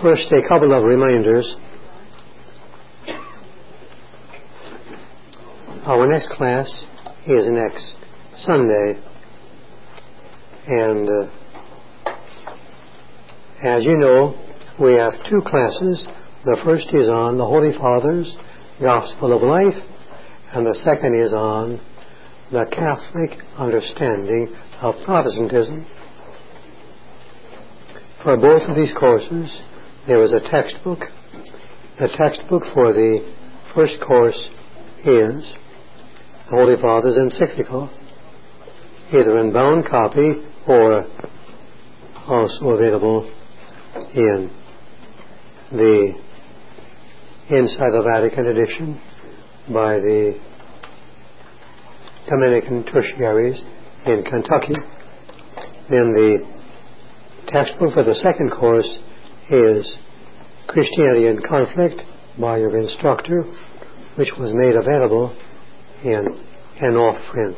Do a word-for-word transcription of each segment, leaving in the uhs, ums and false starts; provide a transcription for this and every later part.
First, a couple of reminders. Our next class is next Sunday, and uh, as you know, we have two classes. The first is on the Holy Father's Gospel of Life, and the second is on the Catholic understanding of Protestantism. For both of these courses, there is a textbook. The textbook for the first course is the Holy Father's encyclical, either in bound copy or also available in the Inside the Vatican edition by the Dominican Tertiaries in Kentucky. Then the textbook for the second course is Christianity in Conflict by your instructor, which was made available in an off print.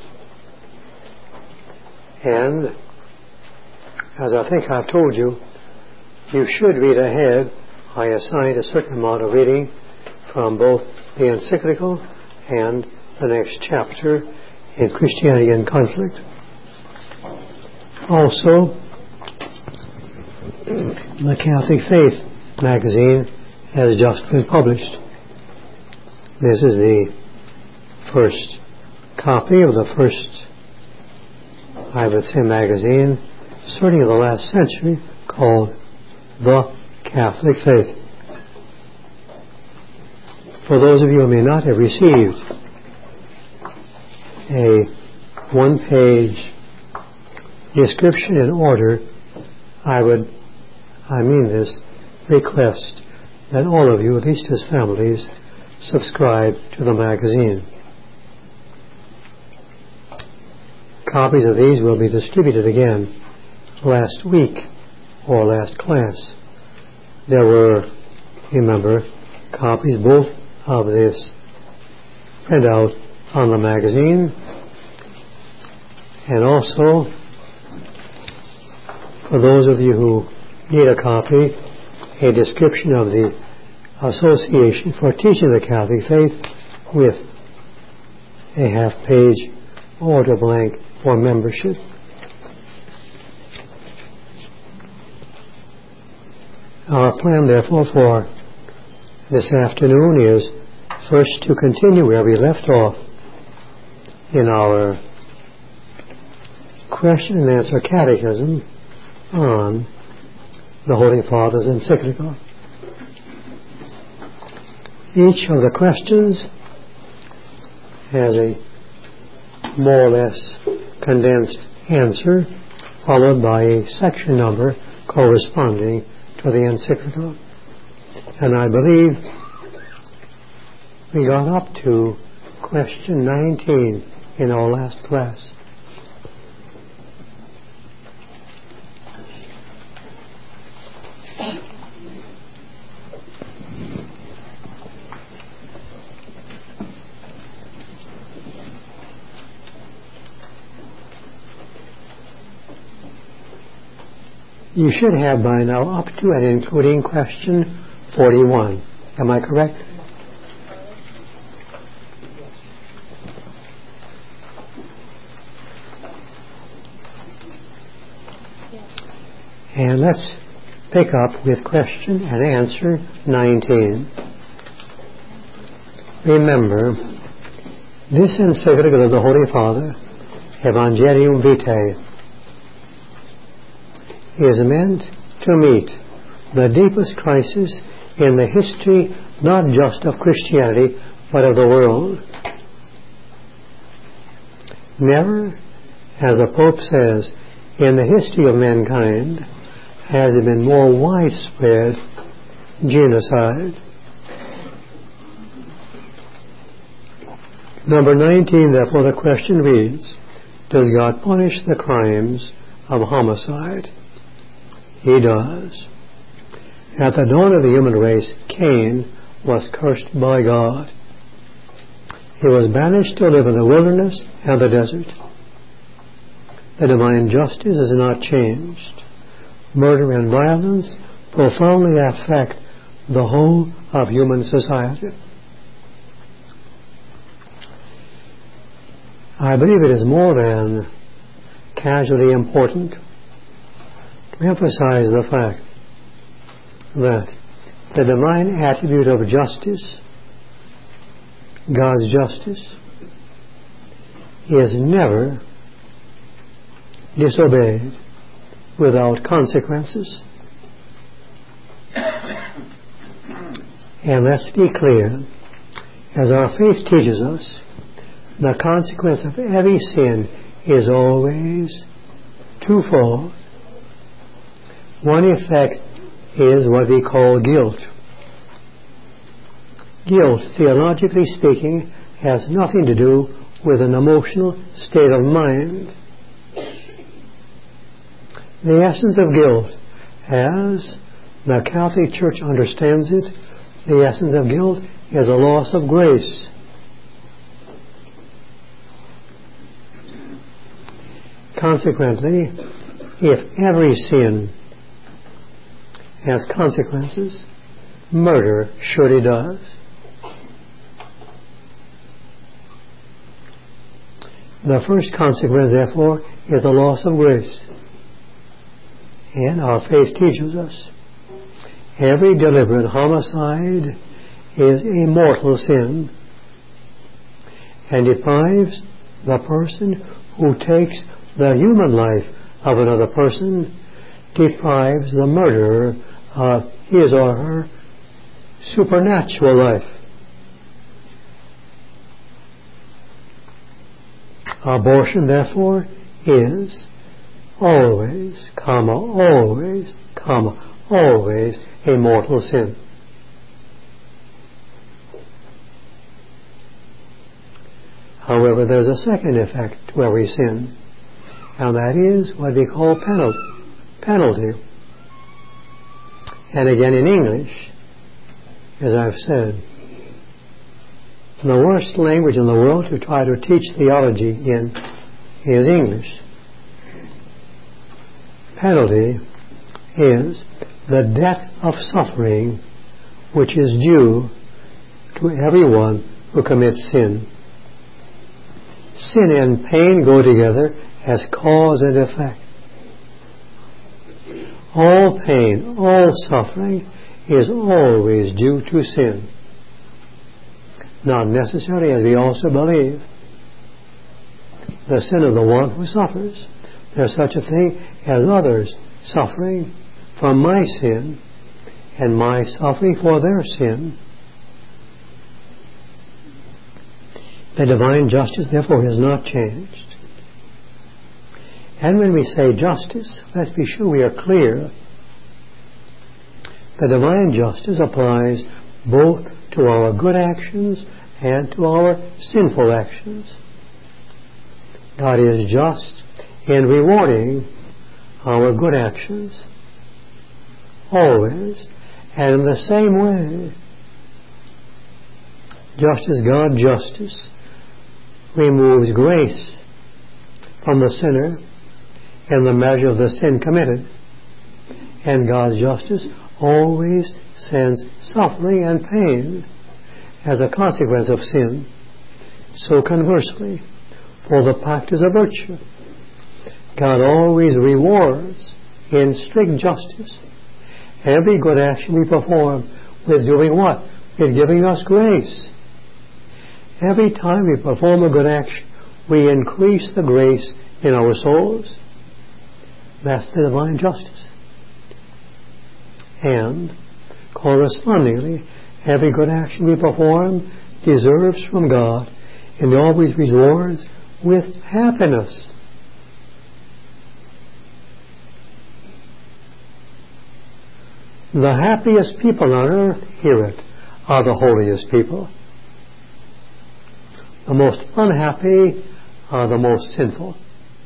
And as I think I've told you, you should read ahead. I assigned a certain amount of reading from both the encyclical and the next chapter in Christianity in Conflict. Also, the Catholic Faith magazine has just been published. This is the first copy of the first, I would say, magazine, certainly of the last century, called The Catholic Faith. For those of you who may not have received a one-page description in order, I would, I mean this, request that all of you, at least as families, subscribe to the magazine. Copies of these will be distributed again last week or last class. There were, remember, copies both of this printout on the magazine and also, for those of you who need a copy, a description of the Association for Teaching the Catholic Faith with a half-page order blank for membership. Our plan, therefore, for this afternoon is first to continue where we left off in our question and answer catechism on the Holy Father's encyclical. Each of the questions has a more or less condensed answer followed by a section number corresponding to the encyclical. And I believe we got up to question nineteen in our last class. You should have by now up to and including question forty-one. Am I correct? And let's pick up with question and answer nineteen. Remember, this encyclical of the Holy Father, Evangelium Vitae, is meant to meet the deepest crisis in the history not just of Christianity but of the world. Never, as the Pope says, in the history of mankind has there been more widespread genocide. Number nineteen, therefore, the question reads, does God punish the crimes of homicide? He does. At the dawn of the human race, Cain was cursed by God. He was banished to live in the wilderness and the desert. The divine justice is not changed. Murder and violence profoundly affect the whole of human society. I believe it is more than casually important to emphasize the fact that the divine attribute of justice, God's justice, is never disobeyed without consequences. And let's be clear, as our faith teaches us, the consequence of every sin is always twofold. One effect is what we call guilt. Guilt, theologically speaking, has nothing to do with an emotional state of mind. The essence of guilt, as the Catholic Church understands it, the essence of guilt is a loss of grace. Consequently, if every sin has consequences, murder surely does. The first consequence, therefore, is the loss of grace. And our faith teaches us every deliberate homicide is a mortal sin and deprives the person who takes the human life of another person, deprives the murderer of his or her supernatural life. Abortion, therefore, is always, comma, always, comma, always a mortal sin. However, there's a second effect to every sin, and that is what we call penalty. penalty. And again in English, as I've said, the worst language in the world to try to teach theology in is English. Penalty is the debt of suffering which is due to everyone who commits sin. Sin and pain go together as cause and effect. All pain, all suffering is always due to sin. Not necessarily, as we also believe, the sin of the one who suffers. There's such a thing as others suffering from my sin and my suffering for their sin. The divine justice, therefore, has not changed. And when we say justice, let's be sure we are clear. The divine justice applies both to our good actions and to our sinful actions. God is just in rewarding our good actions, always, and in the same way, just as God's justice removes grace from the sinner in the measure of the sin committed, and God's justice always sends suffering and pain as a consequence of sin. So conversely, for the practice of virtue, God always rewards in strict justice every good action we perform with doing what? With giving us grace. Every time we perform a good action, we increase the grace in our souls. That's the divine justice. And correspondingly, every good action we perform deserves from God and always rewards with happiness. The happiest people on earth, hear it, are the holiest people. The most unhappy are the most sinful.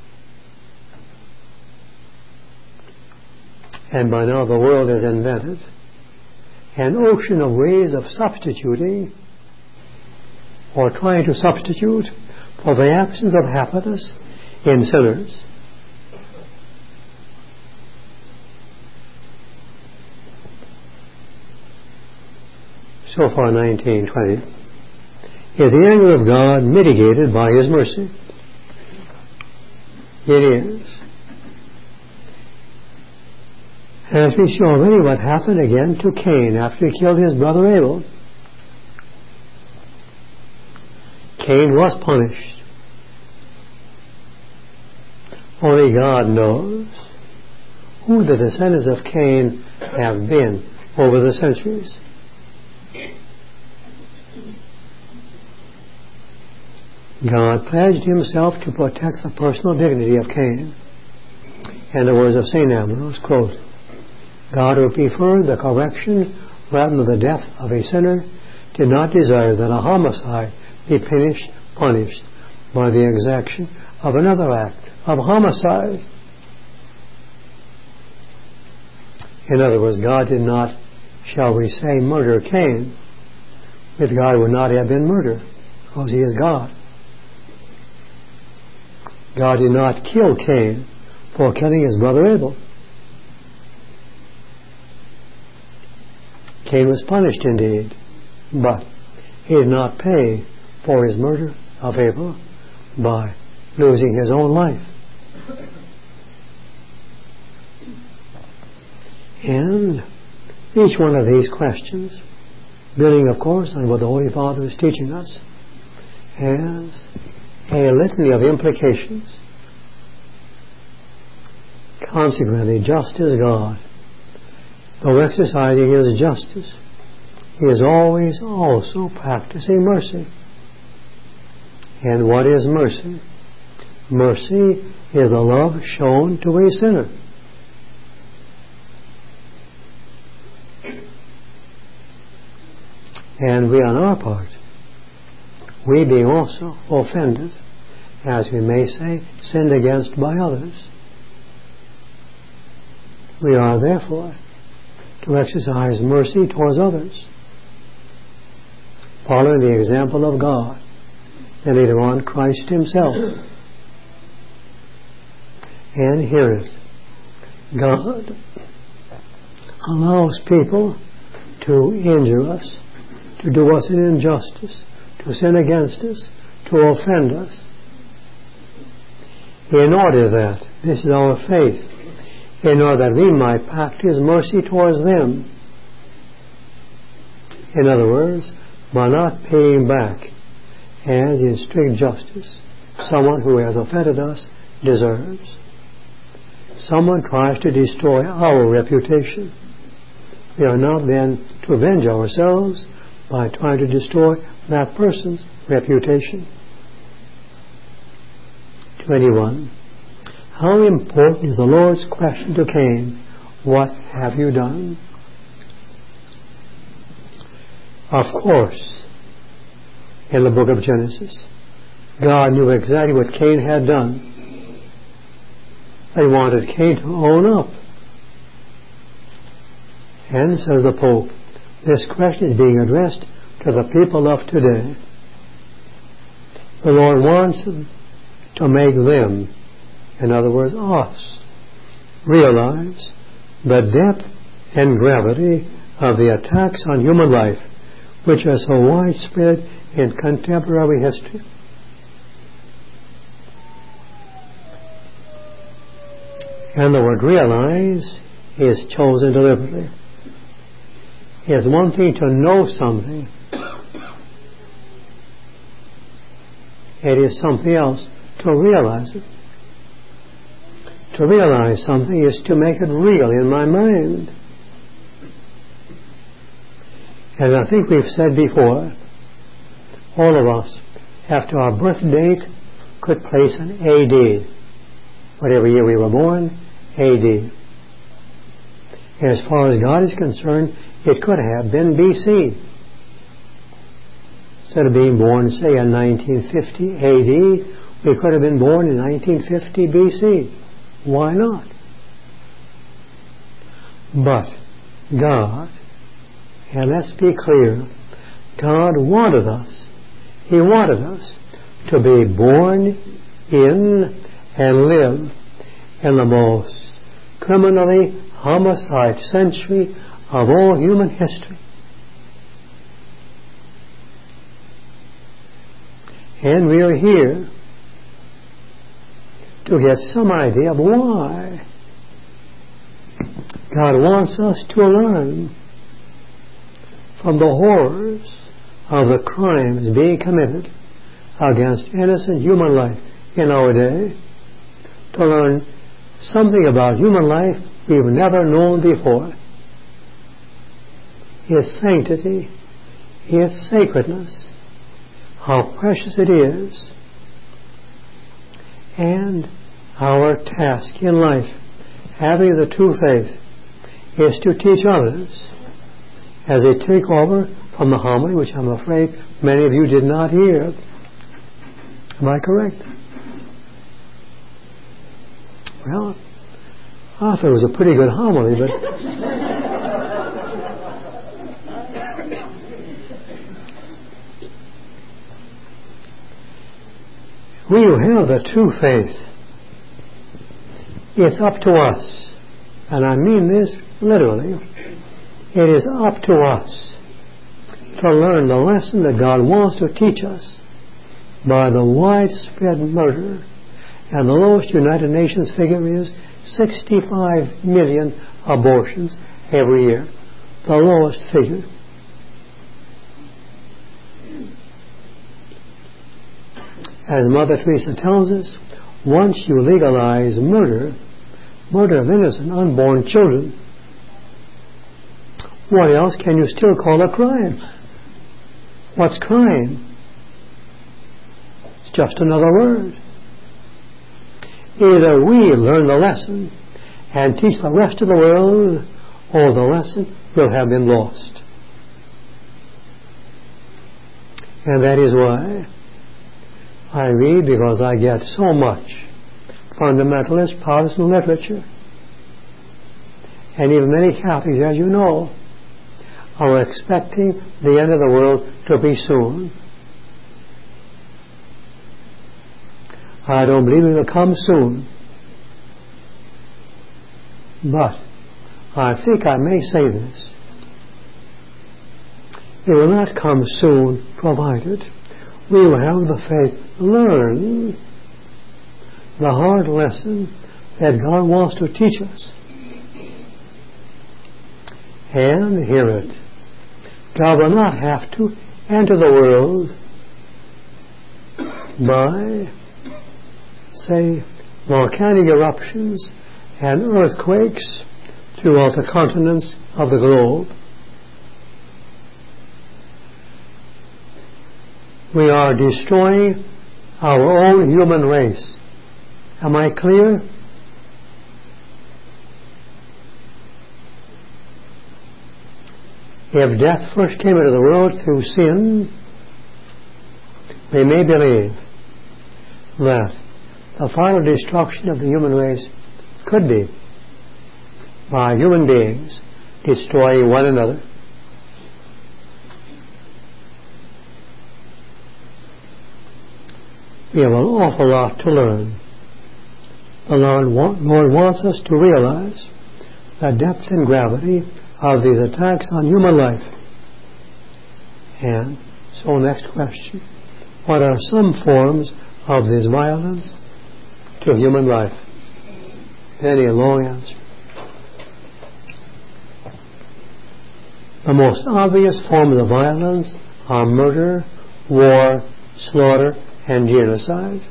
And by now the world has invented an ocean of ways of substituting or trying to substitute for the absence of happiness in sinners. so far nineteen, twenty, is the anger of God mitigated by His mercy? It is. As we see already what happened again to Cain after he killed his brother Abel. Cain was punished. Only God knows who the descendants of Cain have been over the centuries. God pledged Himself to protect the personal dignity of Cain. In the words of Saint Ambrose, quote, God, who preferred the correction rather than the death of a sinner, did not desire that a homicide be punished, punished by the exaction of another act of homicide. In other words, God did not, shall we say, murder Cain. With God would not have been murder, because He is God. God did not kill Cain for killing his brother Abel. Cain was punished indeed, but he did not pay for his murder of Abel by losing his own life. And each one of these questions, building of course on what the Holy Father is teaching us, has a litany of implications. Consequently, just as God, though exercising His justice, He is always also practicing mercy. And what is mercy? Mercy is the love shown to a sinner. And we on our part, we being also offended, as we may say, sinned against by others, we are therefore to exercise mercy towards others, following the example of God, and later on Christ Himself. And hear it, God allows people to injure us, to do us an injustice, to sin against us, to offend us, in order that, this is our faith, in order that we might practice mercy towards them. In other words, by not paying back, as in strict justice, someone who has offended us deserves. Someone tries to destroy our reputation. We are not then to avenge ourselves by trying to destroy that person's reputation. twenty-one. How important is the Lord's question to Cain? What have you done? Of course, in the book of Genesis, God knew exactly what Cain had done. He wanted Cain to own up. And, says the Pope, this question is being addressed to the people of today. The Lord wants to make them, in other words, us, realize the depth and gravity of the attacks on human life, which are so widespread in contemporary history. And the word realize is chosen deliberately. It is one thing to know something. It is something else to realize it. To realize something is to make it real in my mind. As I think we've said before, all of us, after our birth date, could place an A D. Whatever year we were born, A D. As far as God is concerned, it could have been B C. Instead of being born, say, in nineteen fifty A D, we could have been born in nineteen fifty B C. Why not? But God, and let's be clear, God wanted us, He wanted us to be born in and live in the most criminally homicide century of all human history. And we are here to get some idea of why God wants us to learn from the horrors of the crimes being committed against innocent human life in our day, to learn something about human life we've never known before. Its sanctity, its sacredness, how precious it is, and our task in life, having the true faith, is to teach others as they take over from the homily, which I'm afraid many of you did not hear. Am I correct? Well, I thought it was a pretty good homily, but we who have the true faith, it's up to us, and I mean this literally, it is up to us to learn the lesson that God wants to teach us by the widespread murder, and the lowest United Nations figure is sixty-five million abortions every year. The lowest figure. As Mother Teresa tells us, once you legalize murder, murder of innocent unborn children, what else can you still call a crime? What's crime? It's just another word. Either we learn the lesson and teach the rest of the world, or the lesson will have been lost. And that is why I read, because I get so much fundamentalist Protestant literature. And even many Catholics, as you know, are expecting the end of the world to be soon. I don't believe it will come soon. But I think I may say this. It will not come soon, provided we will have the faith, learn the hard lesson that God wants to teach us, and hear it. God will not have to enter the world by, say, volcanic eruptions and earthquakes throughout the continents of the globe. We are destroying our own human race. Am I clear? If death first came into the world through sin, we may believe that the final destruction of the human race could be by human beings destroying one another. We have an awful lot to learn. The Lord, Lord wants us to realize the depth and gravity of these attacks on human life. And so, next question. What are some forms of this violence to human life? Any long answer. The most obvious forms of violence are murder, war, slaughter, and genocide.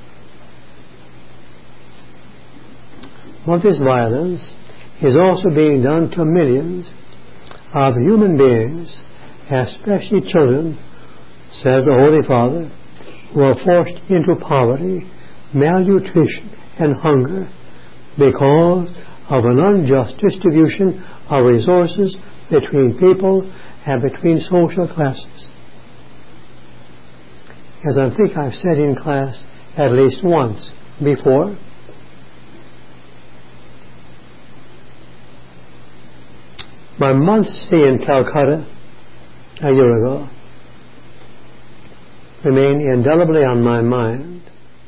But this violence is also being done to millions of human beings, especially children, says the Holy Father, who are forced into poverty, malnutrition, and hunger because of an unjust distribution of resources between people and between social classes. As I think I've said in class at least once before, my month's stay in Calcutta a year ago remain indelibly on my mind.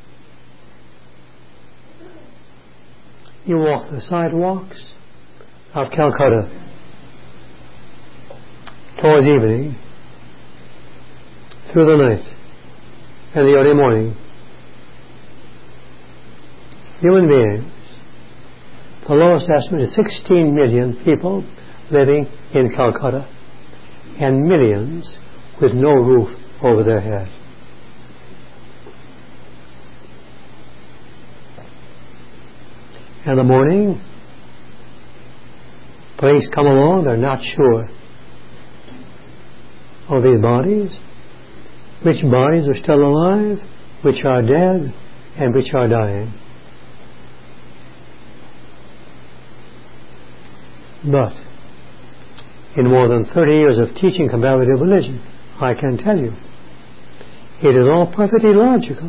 You walk the sidewalks of Calcutta towards evening, through the night, in the early morning. Human beings. The lowest estimate is sixteen million people living in Calcutta and millions with no roof over their head. In the morning, police come along, they're not sure of these bodies, which bodies are still alive, which are dead, and which are dying. But in more than thirty years of teaching comparative religion, I can tell you, it is all perfectly logical.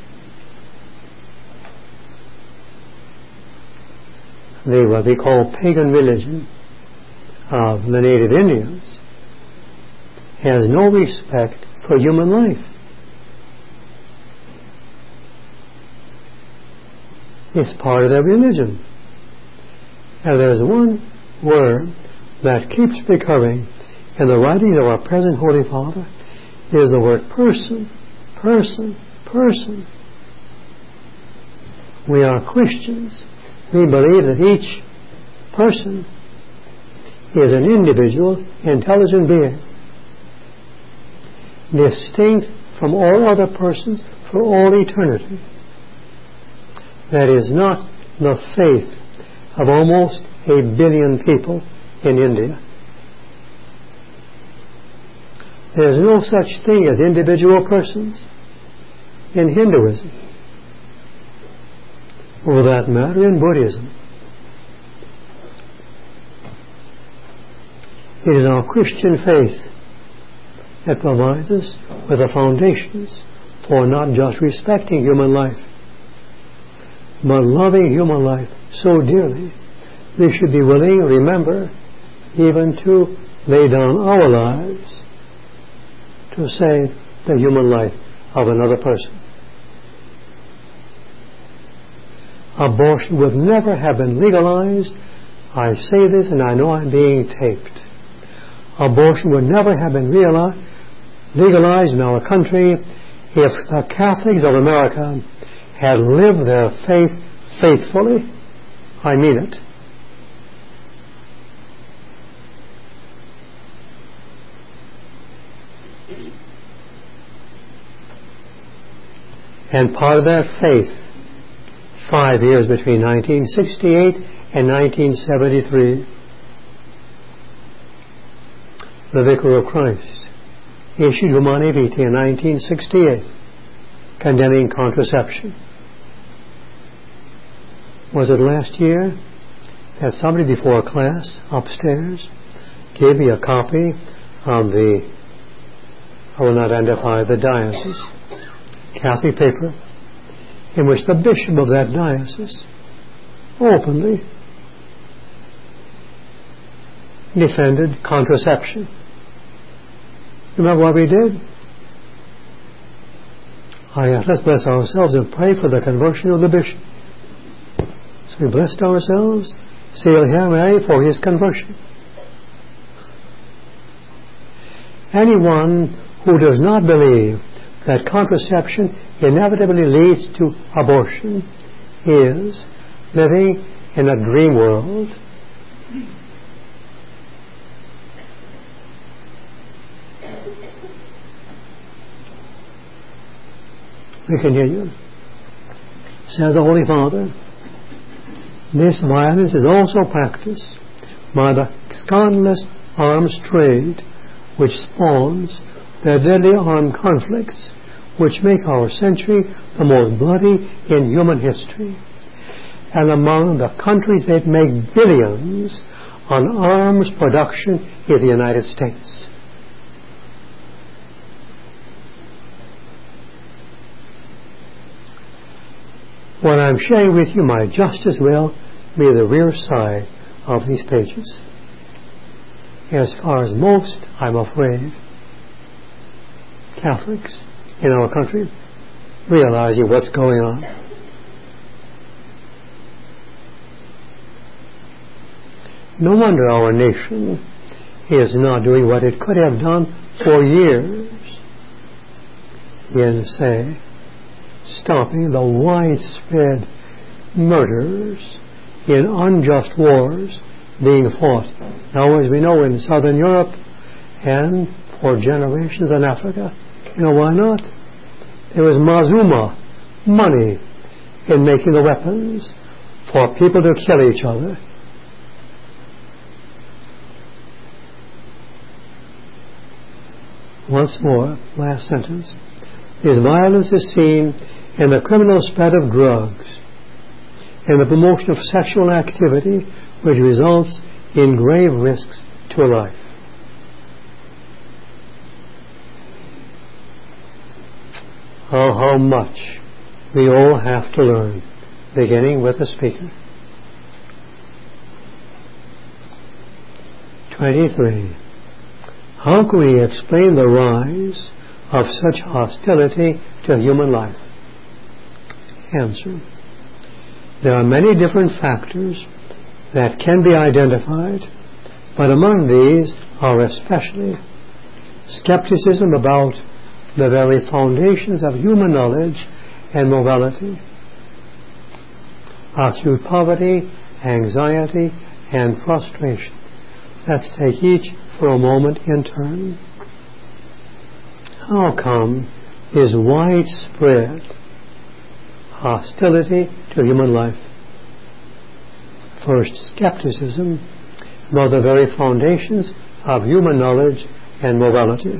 The what we call pagan religion of the native Indians has no respect for human life. It's part of their religion. And there's one word that keeps recurring in the writings of our present Holy Father is the word person, person, person. We are Christians. We believe that each person is an individual, intelligent being, distinct from all other persons for all eternity. That is not the faith of almost a billion people in India. There is no such thing as individual persons in Hinduism, or that matter in Buddhism. It is our Christian faith that provides us with the foundations for not just respecting human life, but loving human life so dearly, we should be willing, remember, even to lay down our lives to save the human life of another person. Abortion would never have been legalized. I say this and I know I'm being taped. Abortion would never have been realized, legalized in our country if the Catholics of America had lived their faith faithfully. I mean it. And part of that faith, five years between nineteen sixty-eight and nineteen seventy-three, the Vicar of Christ issued Humanae Vitae in nineteen sixty-eight, condemning contraception. Was it last year that somebody before a class upstairs gave me a copy of the, I will not identify the diocese, Catholic paper, in which the bishop of that diocese openly defended contraception. Remember what we did? Oh, yeah, let's bless ourselves and pray for the conversion of the bishop. So we blessed ourselves, sealed him Mary for his conversion. Anyone who does not believe that contraception inevitably leads to abortion is living in a dream world. We continue. Says the Holy Father, this violence is also practiced by the scandalous arms trade which spawns the deadly armed conflicts which make our century the most bloody in human history. And among the countries that make billions on arms production is the United States. What I'm sharing with you might just as well be the rear side of these pages. As far as most, I'm afraid, Catholics in our country realizing what's going on. No wonder our nation is not doing what it could have done for years. in, say, stopping the widespread murders in unjust wars being fought now, as we know, in Southern Europe and for generations in Africa. You know why not? There was Mazuma money in making the weapons for people to kill each other. Once more, last sentence. This violence is seen in the criminal spread of drugs, in the promotion of sexual activity, which results in grave risks to life. Oh, how much we all have to learn, beginning with the speaker. twenty-three. How can we explain the rise of such hostility to human life? Answer. There are many different factors that can be identified, but among these are especially skepticism about the very foundations of human knowledge and morality, acute poverty, anxiety, and frustration. Let's take each for a moment in turn. How come is widespread hostility to human life? First, skepticism about the very foundations of human knowledge and morality.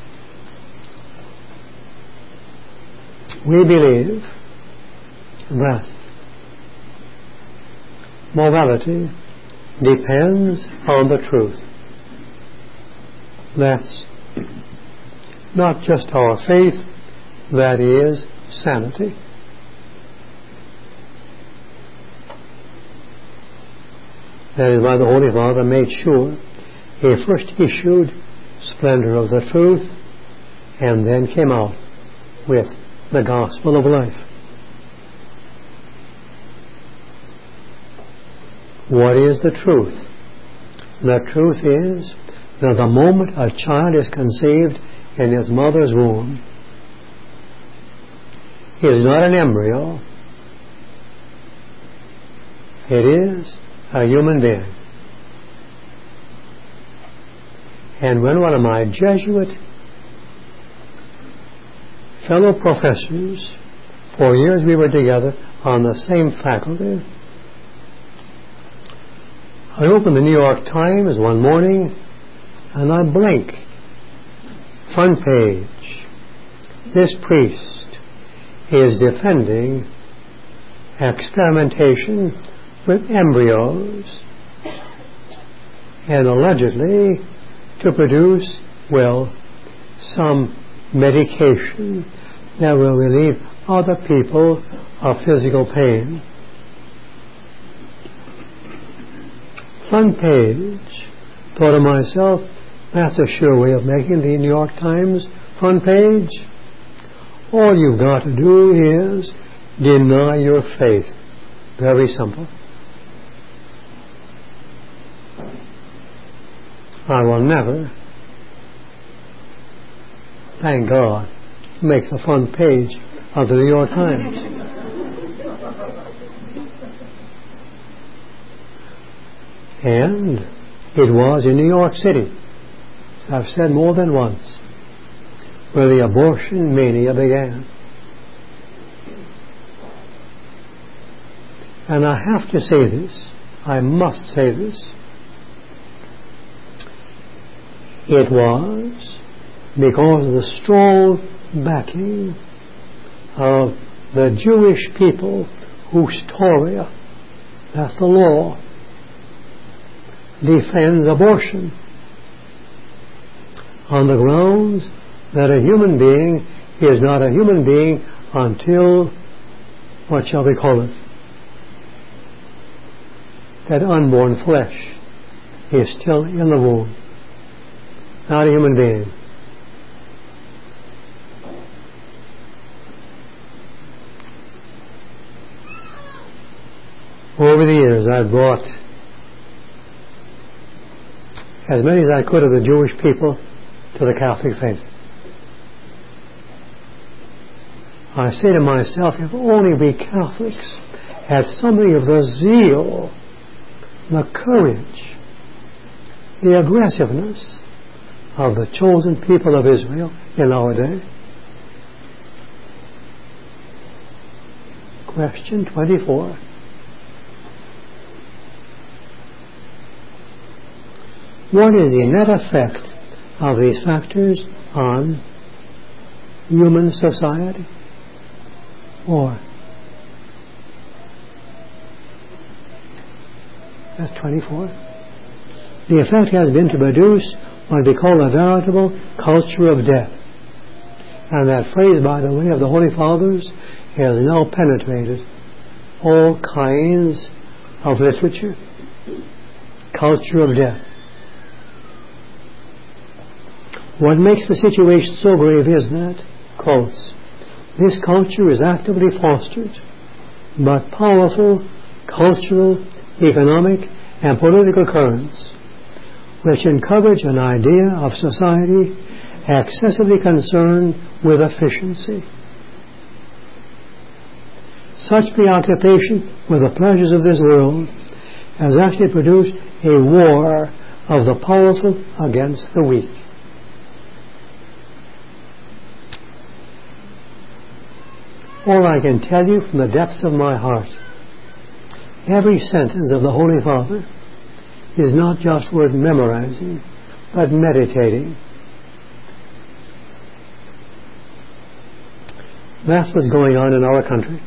We believe that morality depends on the truth. That's not just our faith, that is sanity. That is why the Holy Father made sure he first issued Splendor of the Truth and then came out with the Gospel of Life. What is the truth? The truth is that the moment a child is conceived in his mother's womb, he is not an embryo. It is a human being. And when one of my Jesuit fellow professors, for years we were together on the same faculty, I opened the New York Times one morning and I blink. Front page. This priest is defending experimentation with embryos and allegedly to produce, well, some medication that will relieve other people of physical pain. Front page. Thought to myself, that's a sure way of making the New York Times front page. All you've got to do is deny your faith. Very simple. I will never, thank God, make the front page of the New York Times. And it was in New York City, as I've said more than once, where the abortion mania began. And I have to say this, I must say this. It was because of the strong backing of the Jewish people whose Torah, that's the law, defends abortion on the grounds that a human being is not a human being until, what shall we call it, that unborn flesh is still in the womb. Not a human being. Over the years, I've brought as many as I could of the Jewish people to the Catholic faith. I say to myself, if only we Catholics had something of the zeal, the courage, the aggressiveness of the chosen people of Israel in our day. Question twenty-four. What is the net effect of these factors on human society? Or that's twenty-four. The effect has been to produce what we call a veritable culture of death. And that phrase, by the way, of the Holy Fathers has now penetrated all kinds of literature. Culture of death. What makes the situation so grave is that, quotes, this culture is actively fostered by powerful cultural, economic, and political currents which encourage an idea of society excessively concerned with efficiency. Such preoccupation with the pleasures of this world has actually produced a war of the powerful against the weak. All I can tell you from the depths of my heart, every sentence of the Holy Father is not just worth memorizing, but meditating. That's what's going on in our country.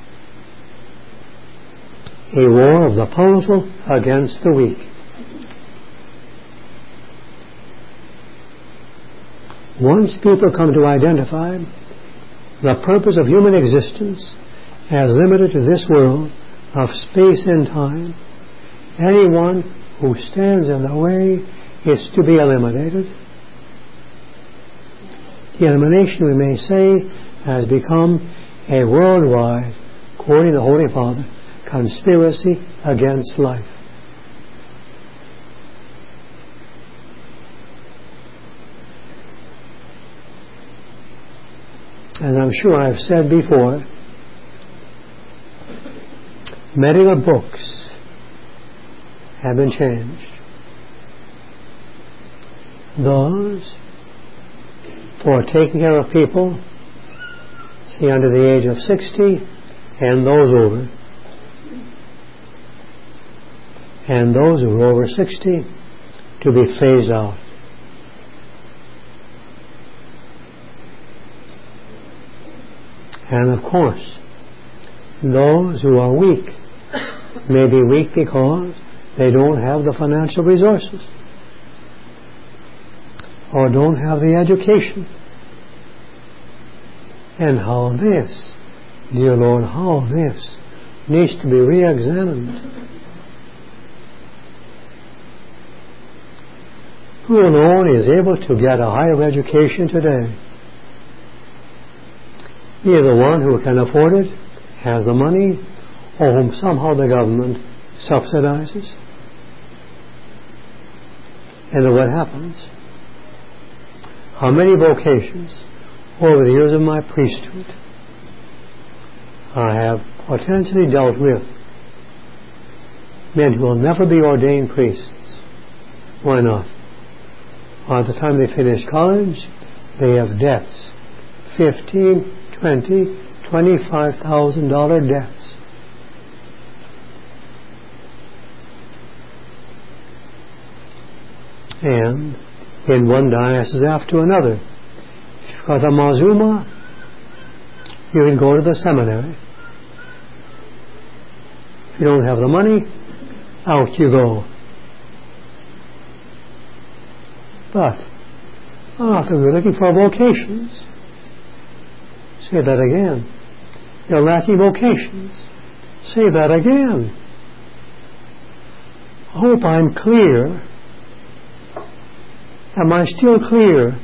A war of the powerful against the weak. Once people come to identify the purpose of human existence as limited to this world of space and time, anyone who stands in the way is to be eliminated. The elimination, we may say, has become a worldwide, quoting the Holy Father, conspiracy against life. As I'm sure I've said before, medical books have been changed. Those for taking care of people, say under the age of sixty, and those over. And those who are over sixty to be phased out. And of course, those who are weak may be weak because they don't have the financial resources or don't have the education. And how this, dear Lord, how this needs to be re-examined. Who alone is able to get a higher education today? Either the one who can afford it, has the money, or whom somehow the government subsidizes. And then what happens? How many vocations over the years of my priesthood I have potentially dealt with men who will never be ordained priests. Why not? By the time they finish college, they have debts. Fifteen, twenty, twenty-five thousand dollar debts. And in one diocese after another, if you've got a mazuma, you can go to the seminary. If you don't have the money, out you go. But after we're looking for vocations, say that again. You're lacking vocations. Say that again. I hope I'm clear. Am I still clear?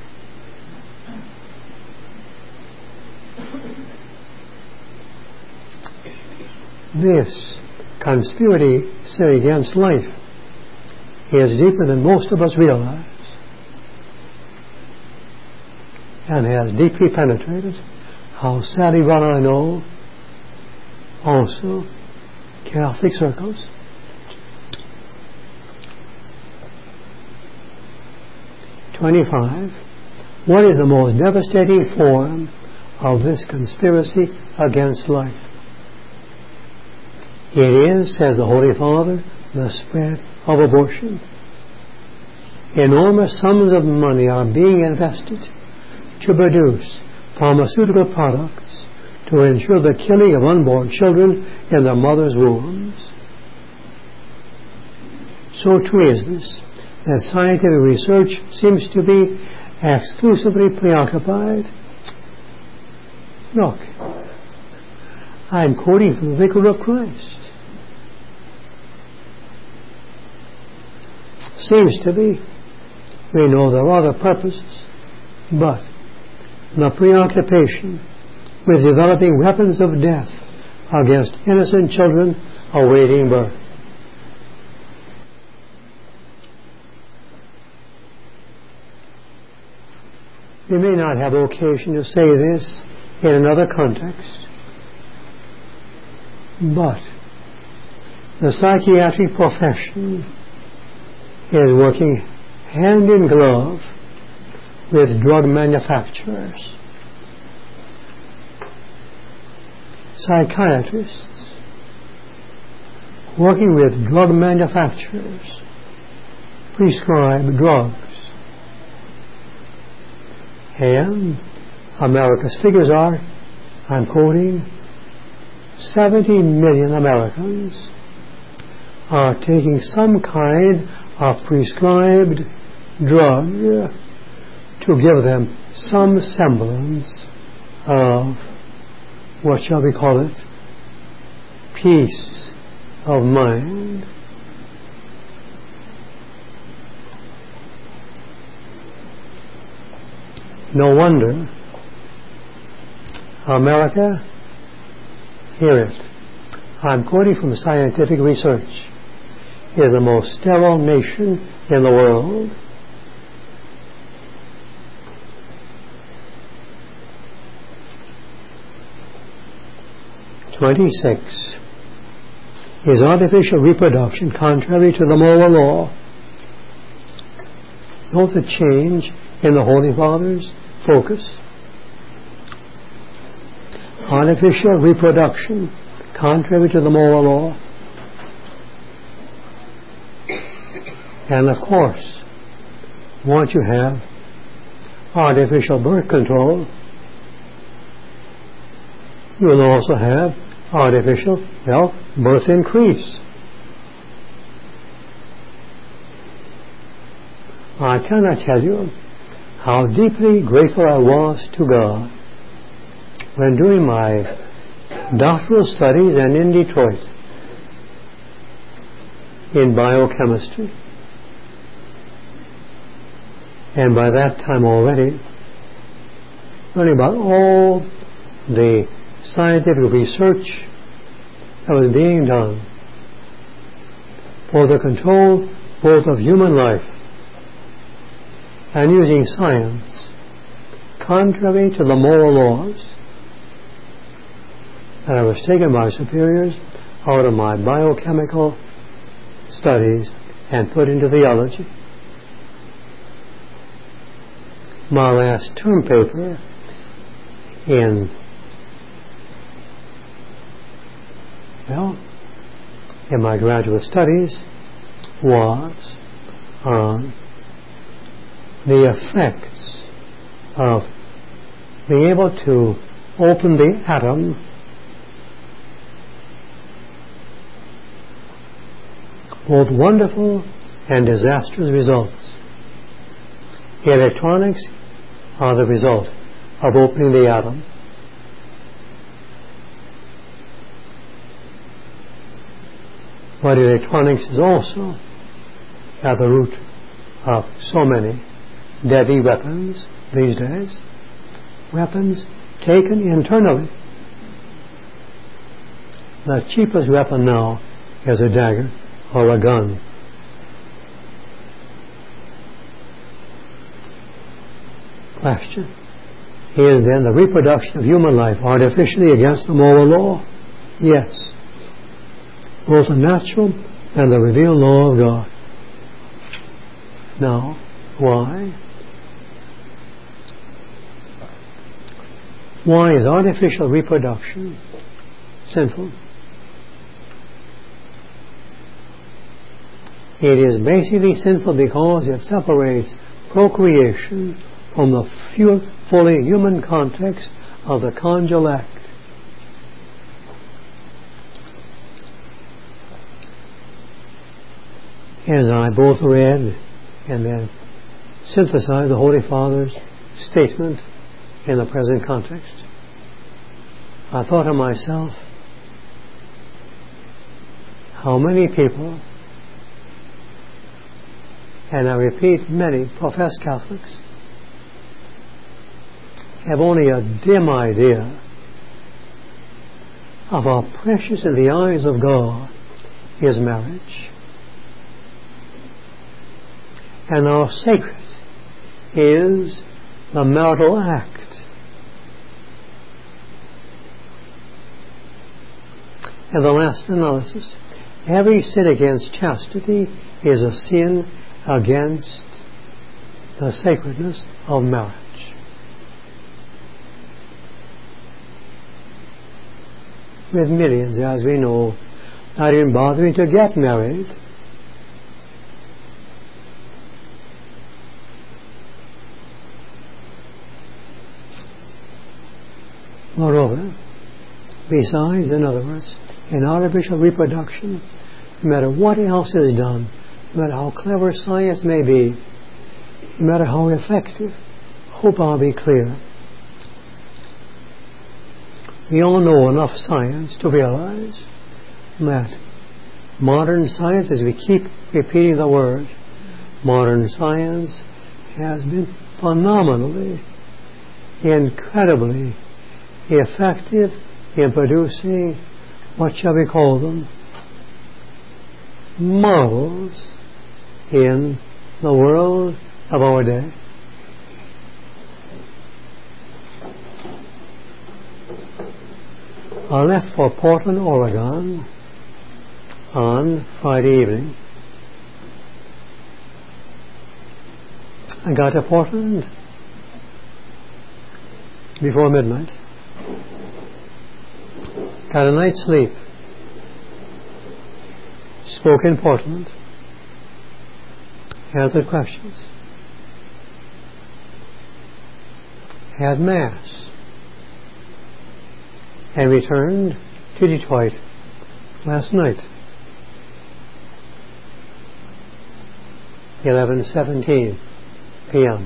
This conspiracy against life is deeper than most of us realize and has deeply penetrated how sadly well I know also Catholic circles. twenty-five. What is the most devastating form of this conspiracy against life? It is, says the Holy Father, the spread of abortion. Enormous sums of money are being invested to produce pharmaceutical products to ensure the killing of unborn children in their mother's wombs. So true is this, that scientific research seems to be exclusively preoccupied. Look, I'm quoting from the Vicar of Christ. Seems to be. We know there are other purposes, but the preoccupation with developing weapons of death against innocent children awaiting birth. We may not have occasion to say this in another context, but the psychiatric profession is working hand in glove with drug manufacturers. Psychiatrists working with drug manufacturers prescribe drugs. And America's figures are, I'm quoting, seventy million Americans are taking some kind of prescribed drug to give them some semblance of, what shall we call it, peace of mind. No wonder America, hear it, I'm quoting from scientific research, is the most sterile nation in the world. twenty-six. Is artificial reproduction contrary to the moral law? Note the change in the Holy Father's focus. Artificial reproduction contrary to the moral law. And of course, once you have artificial birth control, you will also have artificial, well, birth increase. I cannot tell you how deeply grateful I was to God when doing my doctoral studies and in Detroit in biochemistry. And by that time already, learning about all the scientific research that was being done for the control both of human life and using science contrary to the moral laws. And I was taken by superiors out of my biochemical studies and put into theology. My last term paper in, well, in my graduate studies was on the effects of being able to open the atom both wonderful and disastrous results. Electronics are the result of opening the atom. But electronics is also at the root of so many deadly weapons these days. Weapons taken internally. The cheapest weapon now is a dagger or a gun. Question. Is then the reproduction of human life artificially against the moral law? Yes. Both the natural and the revealed law of God. Now, why? Why is artificial reproduction sinful? It is basically sinful because it separates procreation from the fully human context of the conjugal act. As I both read and then synthesized the Holy Father's statement in the present context, I thought to myself, how many people, and I repeat, many professed Catholics, have only a dim idea of how precious in the eyes of God is marriage, and how sacred is the marital act. And the last analysis, every sin against chastity is a sin against the sacredness of marriage. With millions, as we know, not even bothering to get married, moreover, besides, in other words, in artificial reproduction, no matter what else is done, no matter how clever science may be, no matter how effective, hope I'll be clear. We all know enough science to realize that modern science, as we keep repeating the word, modern science has been phenomenally, incredibly effective in producing, what shall we call them, marvels in the world of our day. I left for Portland, Oregon on Friday evening. I got to Portland before midnight. Got a night's sleep. Spoke in Portland. Answered questions. Had Mass. And returned to Detroit last night. eleven seventeen p.m.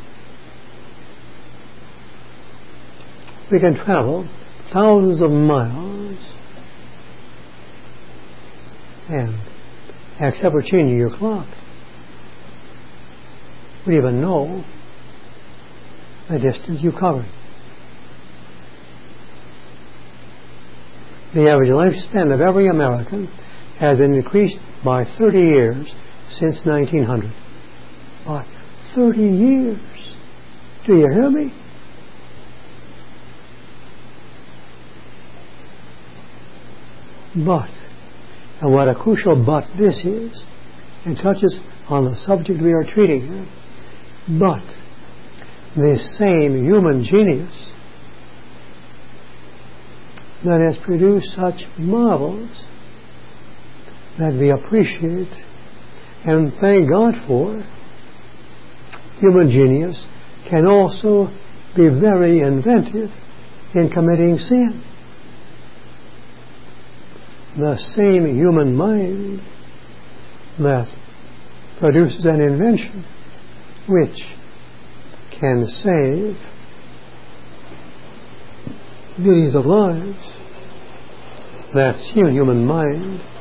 We can travel thousands of miles and, except for changing your clock, we don't even know the distance you covered. The average lifespan of every American has been increased by thirty years since nineteen hundred. By thirty years. Do you hear me? But, and what a crucial but this is, and touches on the subject we are treating here, but this same human genius that has produced such marvels that we appreciate and thank God for, human genius can also be very inventive in committing sin. The same human mind that produces an invention which can save millions of lives, that same human mind